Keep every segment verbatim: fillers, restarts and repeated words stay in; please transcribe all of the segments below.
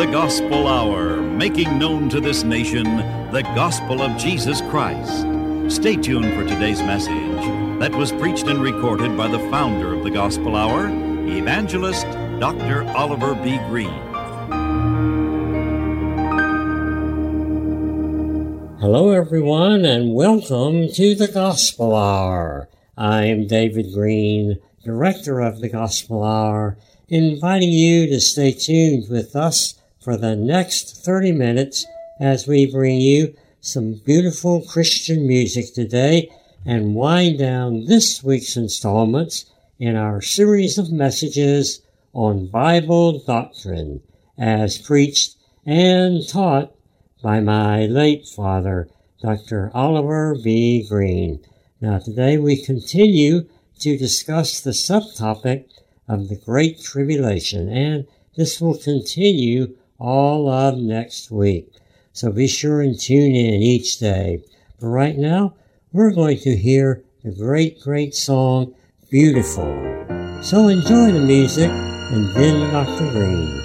the Gospel Hour, making known to this nation the gospel of Jesus Christ. Stay tuned for today's message that was preached and recorded by the founder of the Gospel Hour, Evangelist Doctor Oliver B. Greene. Hello, everyone, and welcome to the Gospel Hour. I'm David Greene, Director of the Gospel Hour, inviting you to stay tuned with us for the next thirty minutes as we bring you some beautiful Christian music today and wind down this week's installments in our series of messages on Bible doctrine as preached and taught by my late father, Doctor Oliver B. Greene. Now today we continue to discuss the subtopic of the Great Tribulation, and this will continue all of next week. So be sure and tune in each day. But right now, we're going to hear the great, great song, Beautiful. So enjoy the music, and then Doctor Greene.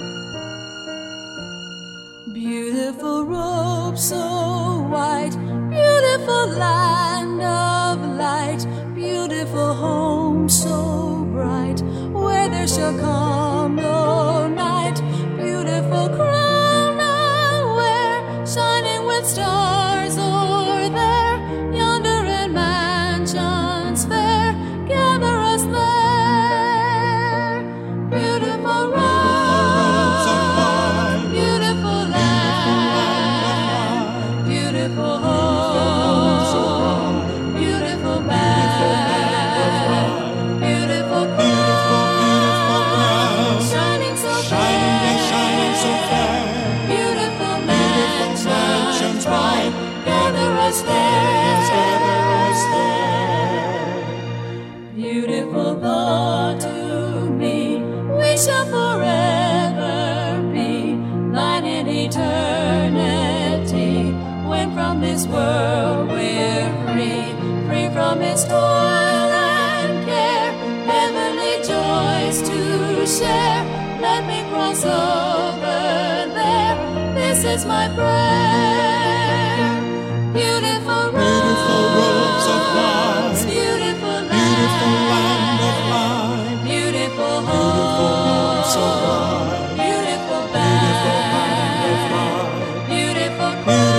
Beautiful robe so white, beautiful land of light, beautiful home so bright, where there shall come no night, beautiful crown I wear, shining with stars o'er there, yonder in mansions fair, gather us there, beautiful robes of white, beautiful land, beautiful home, beautiful band, beautiful crown, shining so fair, beautiful mansions bright, gather us there, beautiful thought to me, we shall forever be thine in eternity, when from this world we're free, free from its toil and care, heavenly joys to share, let me cross over there, this is my prayer, beautiful robes of white, beautiful land of light, beautiful home, beautiful band, beautiful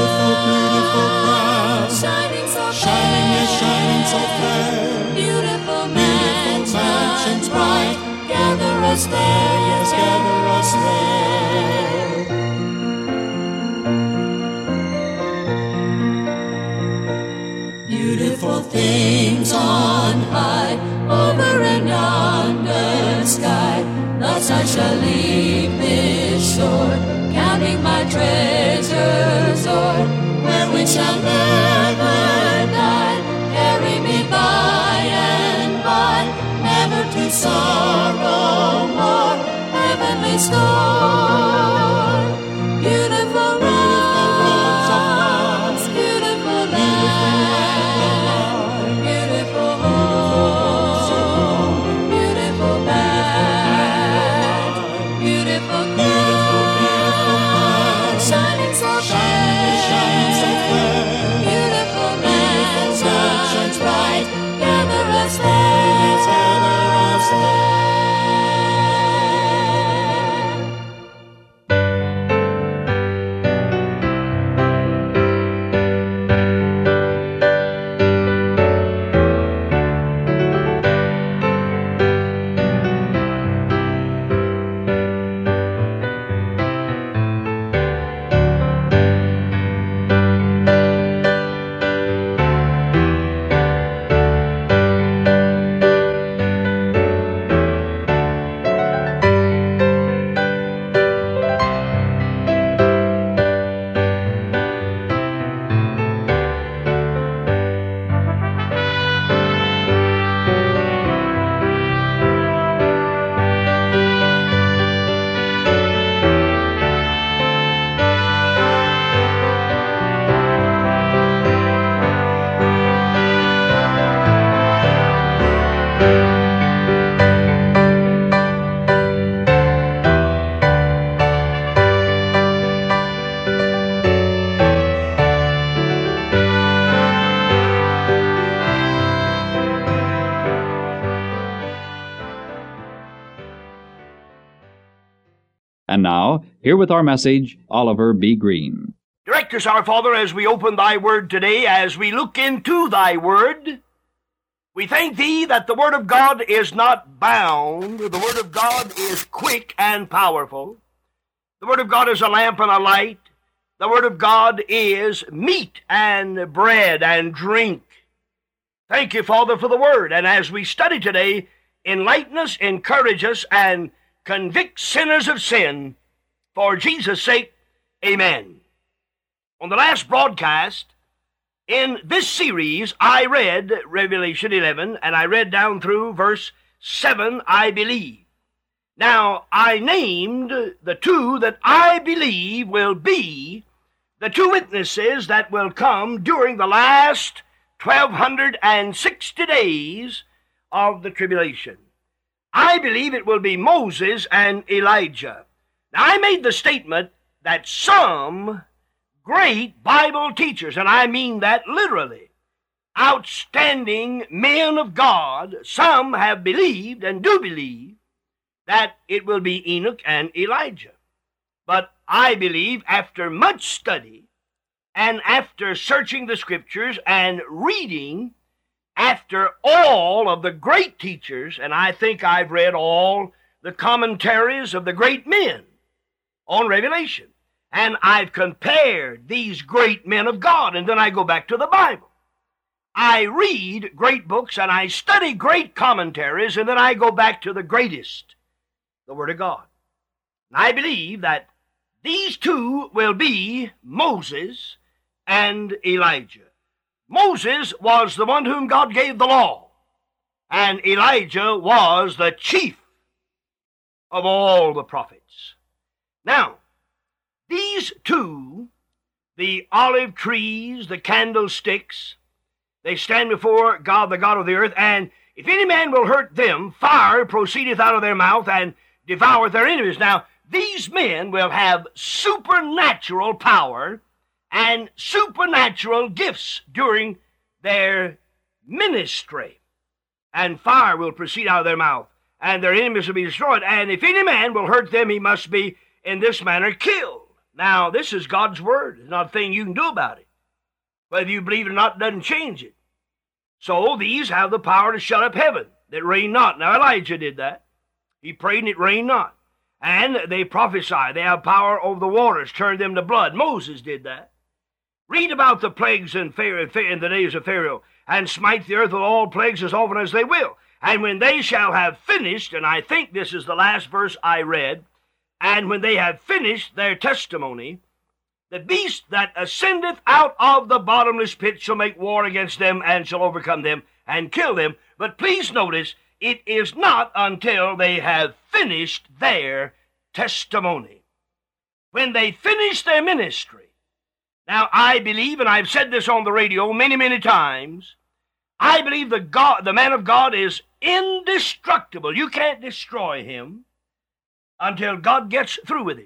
crown, shining so fair, beautiful mansions bright, gather us there, yes, gather us there. Beautiful things on high, over and yonder sky, thus I shall leave this shore, counting my treasures o'er, where we shall never die, carry me by and by, never to sorrow more, heavenly store, beautiful rose, beautiful land, beautiful home, beautiful band, beautiful crown, shining so fair, beautiful mansions bright, gather us there, gather us there. Here with our message, Oliver B. Green. Direct us, our Father, as we open thy word today, as we look into thy word. We thank thee that the word of God is not bound. The word of God is quick and powerful. The word of God is a lamp and a light. The word of God is meat and bread and drink. Thank you, Father, for the word. And as we study today, enlighten us, encourage us, and convict sinners of sin. For Jesus' sake, amen. On the last broadcast, in this series, I read Revelation eleven, and I read down through verse seven, I believe. Now, I named the two that I believe will be the two witnesses that will come during the last twelve sixty days of the tribulation. I believe it will be Moses and Elijah. Now, I made the statement that some great Bible teachers, and I mean that literally, outstanding men of God, some have believed and do believe that it will be Enoch and Elijah. But I believe after much study and after searching the Scriptures and reading after all of the great teachers, and I think I've read all the commentaries of the great men on Revelation, and I've compared these great men of God, and then I go back to the Bible. I read great books, and I study great commentaries, and then I go back to the greatest, the Word of God. And I believe that these two will be Moses and Elijah. Moses was the one whom God gave the law, and Elijah was the chief of all the prophets. Now, these two, the olive trees, the candlesticks, they stand before God, the God of the earth, and if any man will hurt them, fire proceedeth out of their mouth and devoureth their enemies. Now, these men will have supernatural power and supernatural gifts during their ministry, and fire will proceed out of their mouth, and their enemies will be destroyed. And if any man will hurt them, he must be in this manner killed. Now, this is God's word. There's not a thing you can do about it. Whether you believe it or not doesn't change it. So these have the power to shut up heaven, that rain not. Now, Elijah did that. He prayed and it rained not. And they prophesy. They have power over the waters, turn them to blood. Moses did that. Read about the plagues in, Pharaoh, in the days of Pharaoh, and smite the earth with all plagues as often as they will. And when they shall have finished, and I think this is the last verse I read, and when they have finished their testimony, the beast that ascendeth out of the bottomless pit shall make war against them and shall overcome them and kill them. But please notice, it is not until they have finished their testimony. When they finish their ministry. Now, I believe, and I've said this on the radio many, many times, I believe the God, the man of God is indestructible. You can't destroy him until God gets through with him.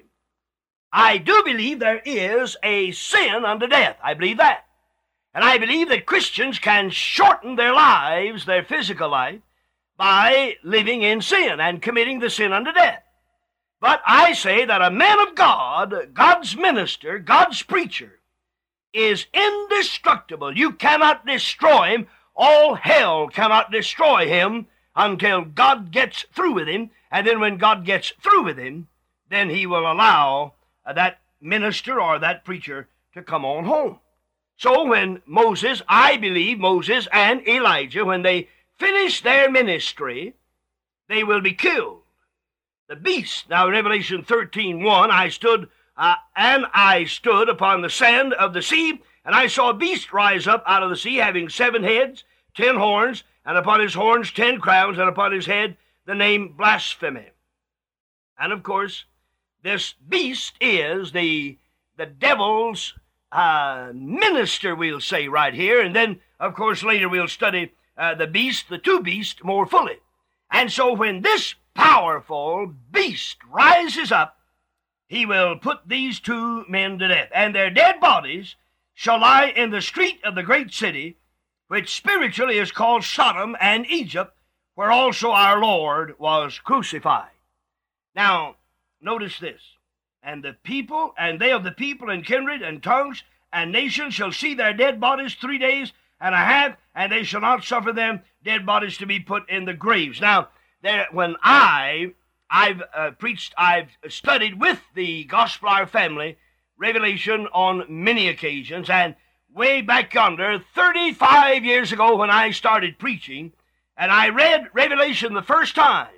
I do believe there is a sin unto death. I believe that. And I believe that Christians can shorten their lives, their physical life, by living in sin and committing the sin unto death. But I say that a man of God, God's minister, God's preacher, is indestructible. You cannot destroy him. All hell cannot destroy him until God gets through with him. And then when God gets through with him, then he will allow uh, that minister or that preacher to come on home. So when Moses, I believe Moses and Elijah, when they finish their ministry, they will be killed. The beast, now in Revelation thirteen one, I stood, uh, and I stood upon the sand of the sea, and I saw a beast rise up out of the sea, having seven heads, ten horns, and upon his horns ten crowns, and upon his head the name Blasphemy. And of course, this beast is the, the devil's uh, minister, we'll say right here, and then, of course, later we'll study uh, the beast, the two beasts, more fully. And so when this powerful beast rises up, he will put these two men to death, and their dead bodies shall lie in the street of the great city, which spiritually is called Sodom and Egypt, where also our Lord was crucified. Now, notice this, And the people, and they of the people and kindred and tongues and nations shall see their dead bodies three days and a half, and they shall not suffer them dead bodies to be put in the graves. Now, there, when I, I've uh, preached, I've studied with the Gospel Hour family Revelation on many occasions, and way back yonder, thirty-five years ago when I started preaching, and I read Revelation the first time,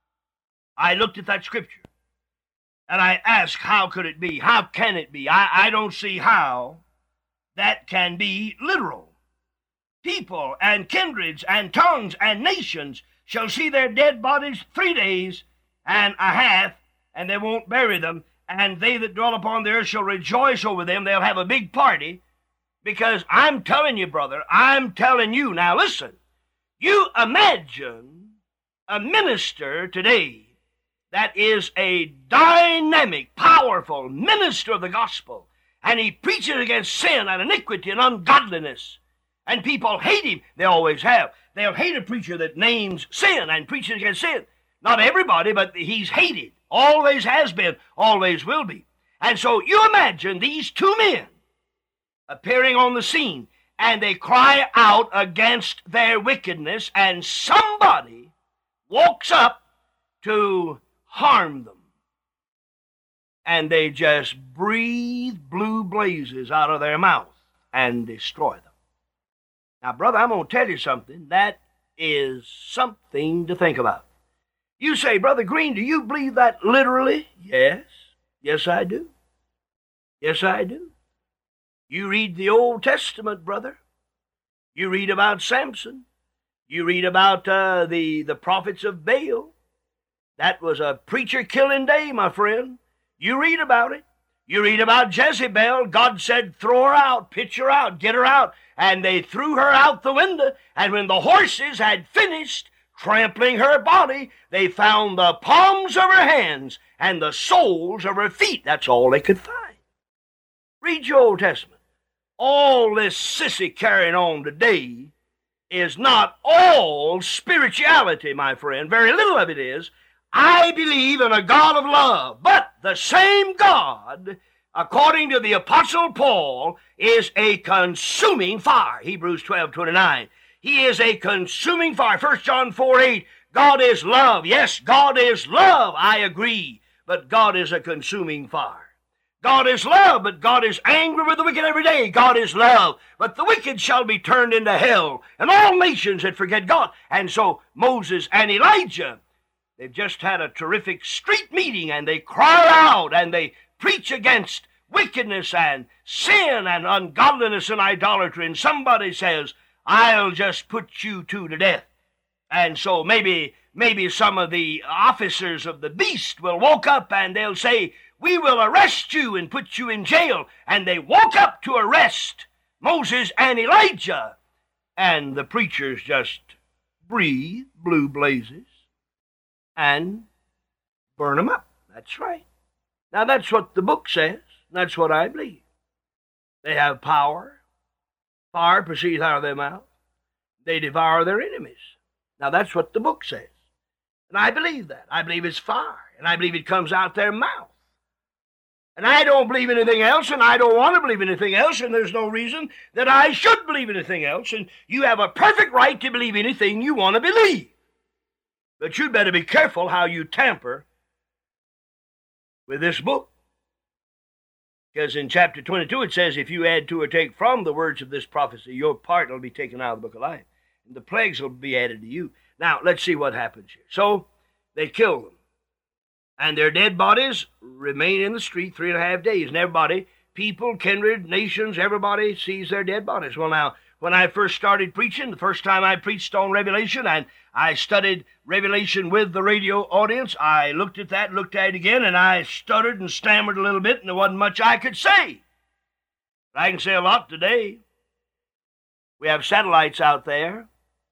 I looked at that scripture, and I asked, how could it be? How can it be? I, I don't see how that can be literal. People and kindreds and tongues and nations shall see their dead bodies three days and a half, and they won't bury them, and they that dwell upon the earth shall rejoice over them. They'll have a big party, because I'm telling you, brother, I'm telling you. Now listen, you imagine a minister today that is a dynamic, powerful minister of the gospel, and he preaches against sin and iniquity and ungodliness, and people hate him. They always have. They'll hate a preacher that names sin and preaches against sin. Not everybody, but he's hated. Always has been, always will be. And so you imagine these two men appearing on the scene, and they cry out against their wickedness, and somebody walks up to harm them. And they just breathe blue blazes out of their mouth and destroy them. Now, brother, I'm going to tell you something. That is something to think about. You say, Brother Green, do you believe that literally? Yes. Yes, I do. Yes, I do. You read the Old Testament, brother. You read about Samson. You read about uh, the, the prophets of Baal. That was a preacher-killing day, my friend. You read about it. You read about Jezebel. God said, throw her out, pitch her out, get her out. And they threw her out the window. And when the horses had finished trampling her body, they found the palms of her hands and the soles of her feet. That's all they could find. Read your Old Testament. All this sissy carrying on today is not all spirituality, my friend. Very little of it is. I believe in a God of love, but the same God, according to the Apostle Paul, is a consuming fire. Hebrews twelve twenty-nine. He is a consuming fire. First John four eight. God is love. Yes, God is love. I agree. But God is a consuming fire. God is love, but God is angry with the wicked every day. God is love, but the wicked shall be turned into hell, and all nations that forget God. And so Moses and Elijah, they've just had a terrific street meeting, and they cry out, and they preach against wickedness and sin and ungodliness and idolatry. And somebody says, I'll just put you two to death. And so maybe, maybe some of the officers of the beast will walk up and they'll say, we will arrest you and put you in jail. And they walk up to arrest Moses and Elijah. And the preachers just breathe blue blazes and burn them up. That's right. Now that's what the book says. That's what I believe. They have power. Fire proceeds out of their mouth. They devour their enemies. Now that's what the book says. And I believe that. I believe it's fire. And I believe it comes out their mouth. And I don't believe anything else, and I don't want to believe anything else, and there's no reason that I should believe anything else. And you have a perfect right to believe anything you want to believe. But you'd better be careful how you tamper with this book. Because in chapter twenty-two it says, if you add to or take from the words of this prophecy, your part will be taken out of the book of life. And the plagues will be added to you. Now, let's see what happens here. So, they kill them. And their dead bodies remain in the street three and a half days. And everybody, people, kindred, nations, everybody sees their dead bodies. Well, now, when I first started preaching, the first time I preached on Revelation, and I studied Revelation with the radio audience, I looked at that, looked at it again, and I stuttered and stammered a little bit, and there wasn't much I could say. But I can say a lot today. We have satellites out there,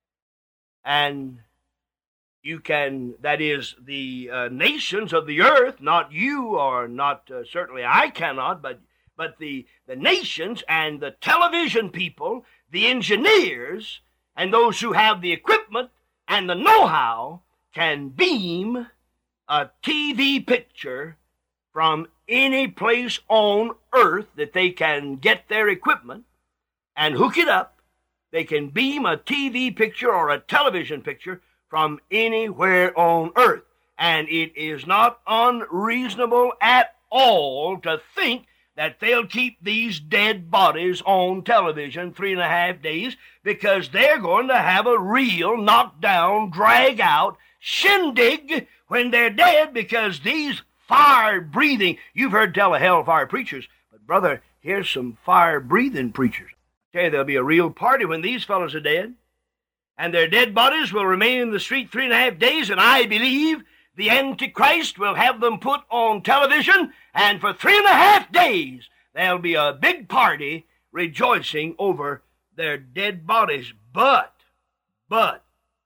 and you can, that is, the uh, nations of the earth, not you, or not, uh, certainly I cannot, but, but the, the nations and the television people, the engineers, and those who have the equipment and the know-how can beam a T V picture from any place on earth that they can get their equipment and hook it up. They can beam a T V picture or a television picture from anywhere on earth. And it is not unreasonable at all to think that they'll keep these dead bodies on television three and a half days because they're going to have a real knockdown, drag out shindig when they're dead, because these fire-breathing, you've heard tell of hellfire preachers, but brother, here's some fire-breathing preachers. I tell you, there'll be a real party when these fellows are dead, and their dead bodies will remain in the street three and a half days, and I believe the Antichrist will have them put on television, and for three and a half days there'll be a big party rejoicing over their dead bodies. But, but,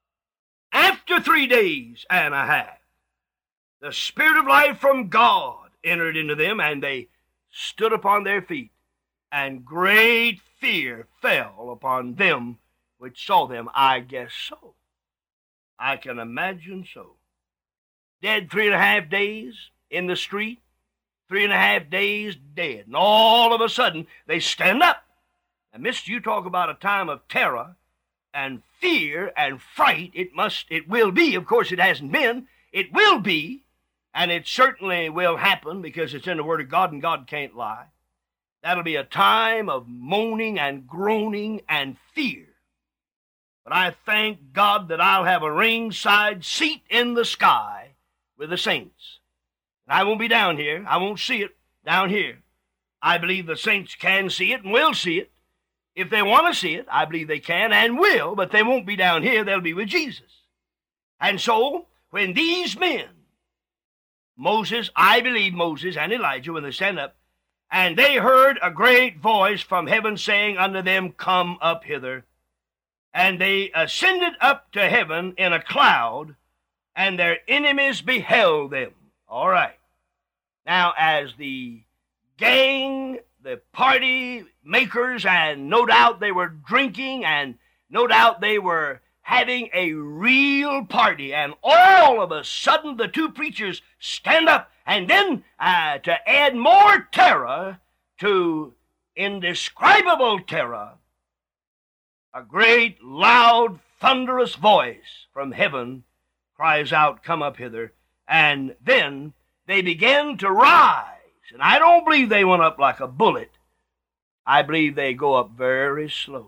after three days and a half, the Spirit of life from God entered into them, and they stood upon their feet, and great fear fell upon them which saw them. I guess so. I can imagine so. Dead three and a half days in the street, three and a half days dead. And all of a sudden, they stand up. And mister, you talk about a time of terror and fear and fright. It must, it will be. Of course, it hasn't been. It will be. And it certainly will happen because it's in the Word of God and God can't lie. That'll be a time of moaning and groaning and fear. But I thank God that I'll have a ringside seat in the sky with the saints. And I won't be down here. I won't see it down here. I believe the saints can see it and will see it. If they want to see it, I believe they can and will, but they won't be down here. They'll be with Jesus. And so, when these men, Moses, I believe Moses and Elijah, when they stand up, and they heard a great voice from heaven saying unto them, Come up hither. And they ascended up to heaven in a cloud, and their enemies beheld them. All right. Now, as the gang, the party makers, and no doubt they were drinking, and no doubt they were having a real party, and all of a sudden the two preachers stand up, and then uh, to add more terror to indescribable terror, a great, loud, thunderous voice from heaven cries out, Come up hither. And then they begin to rise. And I don't believe they went up like a bullet. I believe they go up very slowly.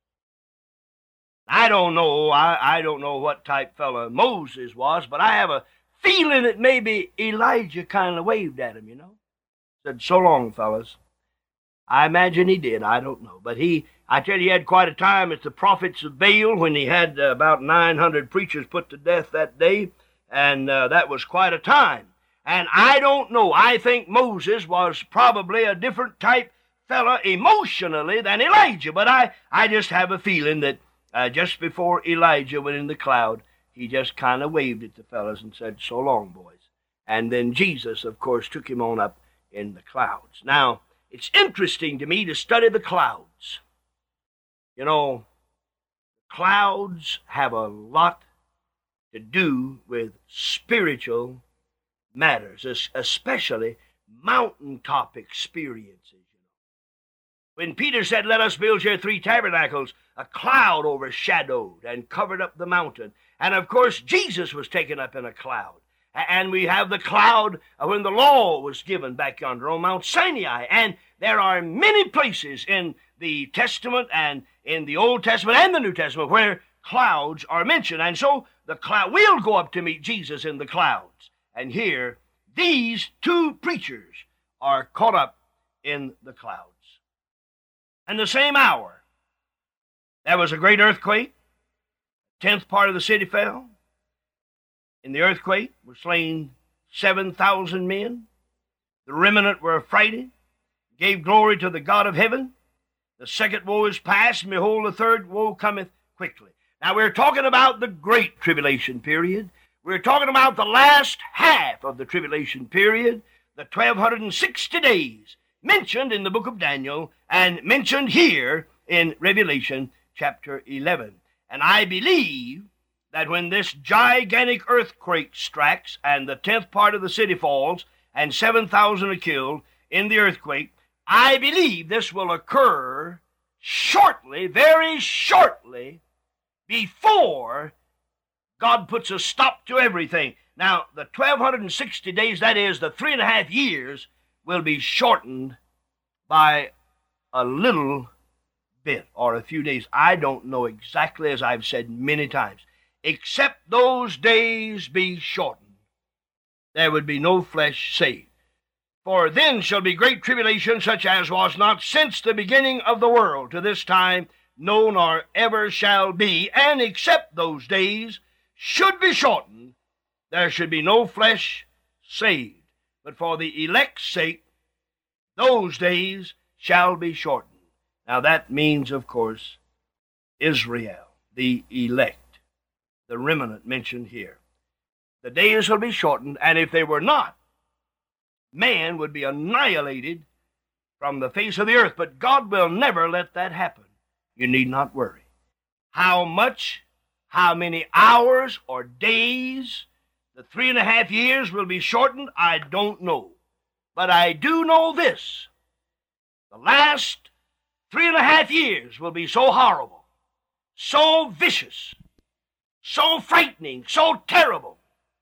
I don't know, I, I don't know what type fella Moses was, but I have a feeling that maybe Elijah kind of waved at him, you know. Said, So long, fellas. I imagine he did, I don't know. But he, I tell you, he had quite a time at the prophets of Baal when he had uh, about nine hundred preachers put to death that day, and uh, that was quite a time. And I don't know, I think Moses was probably a different type fella emotionally than Elijah, but I, I just have a feeling that uh, just before Elijah went in the cloud, he just kind of waved at the fellas and said, So long, boys. And then Jesus, of course, took him on up in the clouds. Now, it's interesting to me to study the clouds. You know, clouds have a lot to do with spiritual matters, especially mountaintop experiences. When Peter said, Let us build here three tabernacles, a cloud overshadowed and covered up the mountain. And of course, Jesus was taken up in a cloud. And we have the cloud when the law was given back yonder on Mount Sinai. And there are many places in the Testament and in the Old Testament and the New Testament where clouds are mentioned. And so the cloud will go up to meet Jesus in the clouds. And here, these two preachers are caught up in the clouds. And the same hour, there was a great earthquake. A tenth part of the city fell. In the earthquake were slain seven thousand men. The remnant were affrighted, gave glory to the God of heaven. The second woe is past, and behold, the third woe cometh quickly. Now, we're talking about the great tribulation period. We're talking about the last half of the tribulation period, the twelve sixty days mentioned in the book of Daniel and mentioned here in Revelation chapter eleven. And I believe that when this gigantic earthquake strikes and the tenth part of the city falls and seven thousand are killed in the earthquake. I believe this will occur shortly, very shortly, before God puts a stop to everything. Now, the twelve sixty days, that is, the three and a half years, will be shortened by a little bit or a few days. I don't know exactly, as I've said many times. Except those days be shortened, there would be no flesh saved. For then shall be great tribulation, such as was not since the beginning of the world to this time, no nor ever shall be. And except those days should be shortened, there should be no flesh saved. But for the elect's sake, those days shall be shortened. Now that means, of course, Israel, the elect, the remnant mentioned here. The days will be shortened, and if they were not, man would be annihilated from the face of the earth. But God will never let that happen. You need not worry. How much, how many hours or days the three and a half years will be shortened, I don't know. But I do know this. The last three and a half years will be so horrible, so vicious, so frightening, so terrible,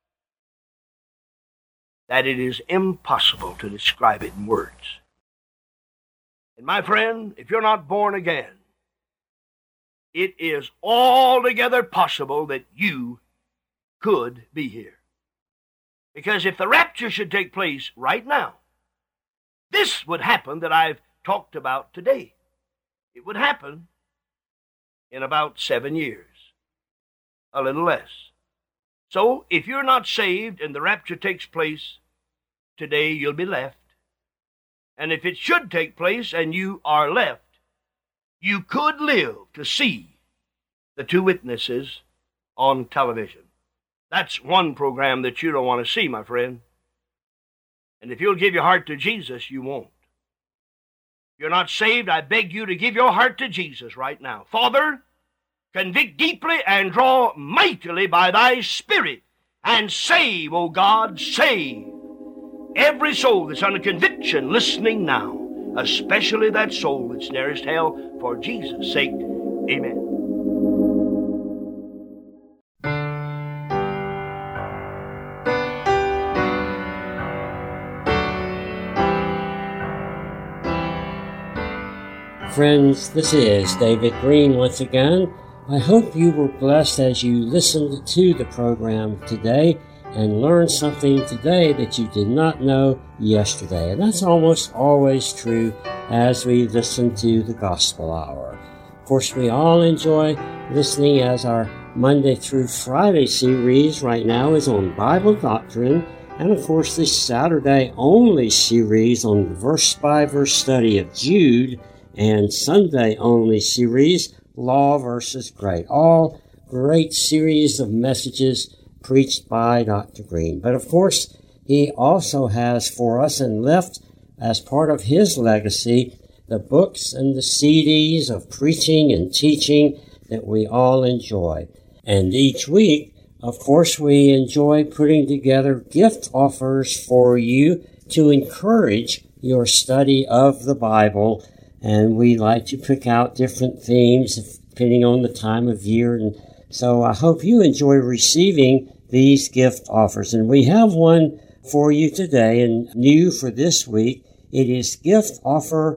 that it is impossible to describe it in words. And my friend, if you're not born again, it is altogether possible that you could be here. Because if the rapture should take place right now, this would happen that I've talked about today. It would happen in about seven years, a little less. So, if you're not saved and the rapture takes place today, you'll be left. And if it should take place and you are left, you could live to see the two witnesses on television. That's one program that you don't want to see, my friend. And if you'll give your heart to Jesus, you won't. If you're not saved, I beg you to give your heart to Jesus right now. Father, convict deeply and draw mightily by thy Spirit, and save, O God, save every soul that's under conviction listening now, especially that soul that's nearest hell, for Jesus' sake. Amen. Friends, this is David Green once again. I hope you were blessed as you listened to the program today and learned something today that you did not know yesterday. And that's almost always true as we listen to the Gospel Hour. Of course, we all enjoy listening as our Monday through Friday series right now is on Bible doctrine. And of course, this Saturday only series on the verse-by-verse study of Jude, and Sunday only series, Law versus Grace. All great series of messages preached by Doctor Green. But of course, he also has for us and left as part of his legacy the books and the C Ds of preaching and teaching that we all enjoy. And each week, of course, we enjoy putting together gift offers for you to encourage your study of the Bible. And we like to pick out different themes depending on the time of year. And so I hope you enjoy receiving these gift offers. And we have one for you today, and new for this week. It is Gift Offer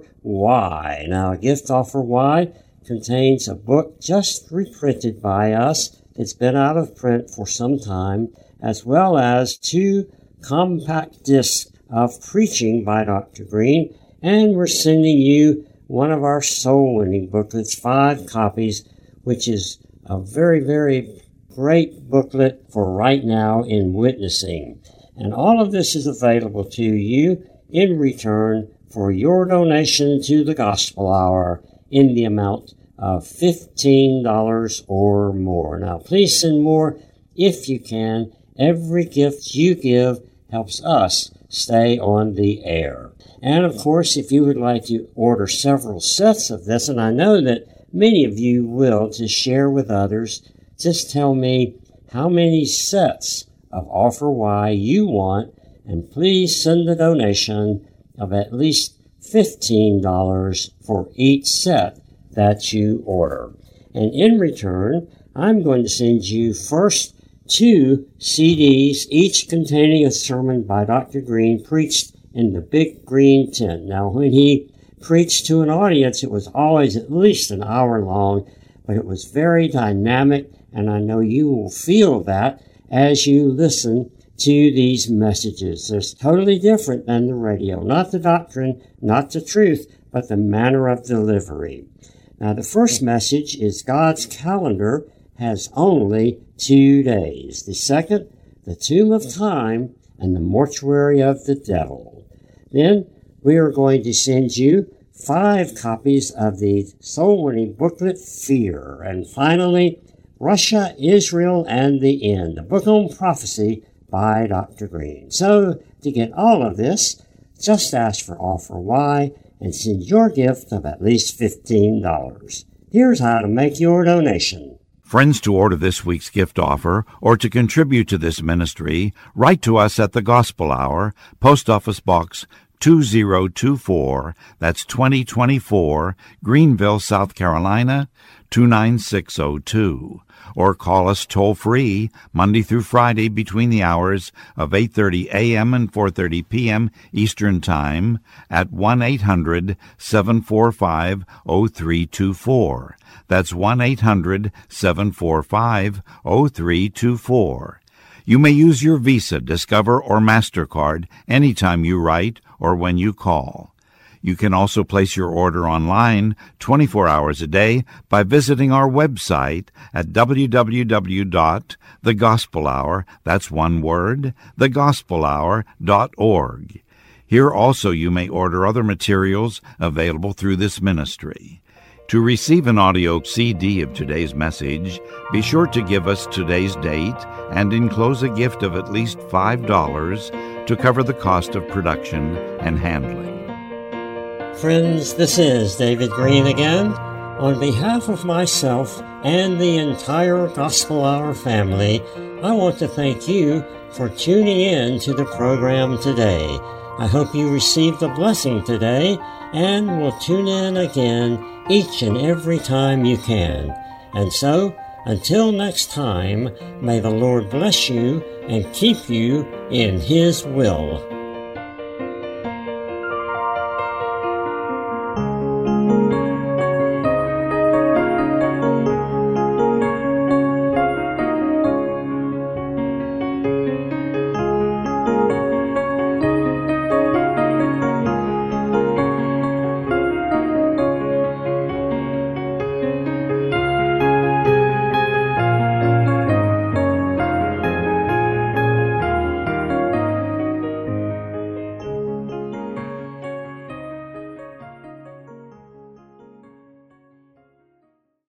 Y. Now, Gift Offer Y contains a book just reprinted by us. It's been out of print for some time, as well as two compact discs of preaching by Doctor Green. And we're sending you one of our soul-winning booklets, five copies, which is a very, very great booklet for right now in witnessing. And all of this is available to you in return for your donation to the Gospel Hour in the amount of fifteen dollars or more. Now, please send more if you can. Every gift you give helps us stay on the air. And, of course, if you would like to order several sets of this, and I know that many of you will, to share with others, just tell me how many sets of Offer Y you want, and please send a donation of at least fifteen dollars for each set that you order. And in return, I'm going to send you first two C Ds, each containing a sermon by Doctor Green preached in the big green tent. Now, when he preached to an audience, it was always at least an hour long, but it was very dynamic, and I know you will feel that as you listen to these messages. They're totally different than the radio. Not the doctrine, not the truth, but the manner of delivery. Now, the first message is God's calendar has only two days. The second, the tomb of time and the mortuary of the devil. Then we are going to send you five copies of the soul-winning booklet, Fear. And finally, Russia, Israel, and the End, a book on prophecy by Doctor Green. So, to get all of this, just ask for Offer Y and send your gift of at least fifteen dollars. Here's how to make your donation. Friends, to order this week's gift offer or to contribute to this ministry, write to us at the Gospel Hour, Post Office Box two zero two four, that's twenty twenty-four, Greenville, South Carolina, two nine six zero two. Or call us toll-free Monday through Friday between the hours of eight thirty a.m. and four thirty p.m. Eastern Time at one eight hundred seven four five zero three two four. That's one eight hundred seven four five zero three two four. You may use your Visa, Discover, or MasterCard anytime you write or when you call. You can also place your order online twenty-four hours a day by visiting our website at w w w dot the gospel hour, that's one word, the gospel hour dot org. Here also you may order other materials available through this ministry. To receive an audio C D of today's message, be sure to give us today's date and enclose a gift of at least five dollars to cover the cost of production and handling. Friends, this is David Green again. On behalf of myself and the entire Gospel Hour family, I want to thank you for tuning in to the program today. I hope you received a blessing today and will tune in again each and every time you can. And so, until next time, may the Lord bless you and keep you in His will.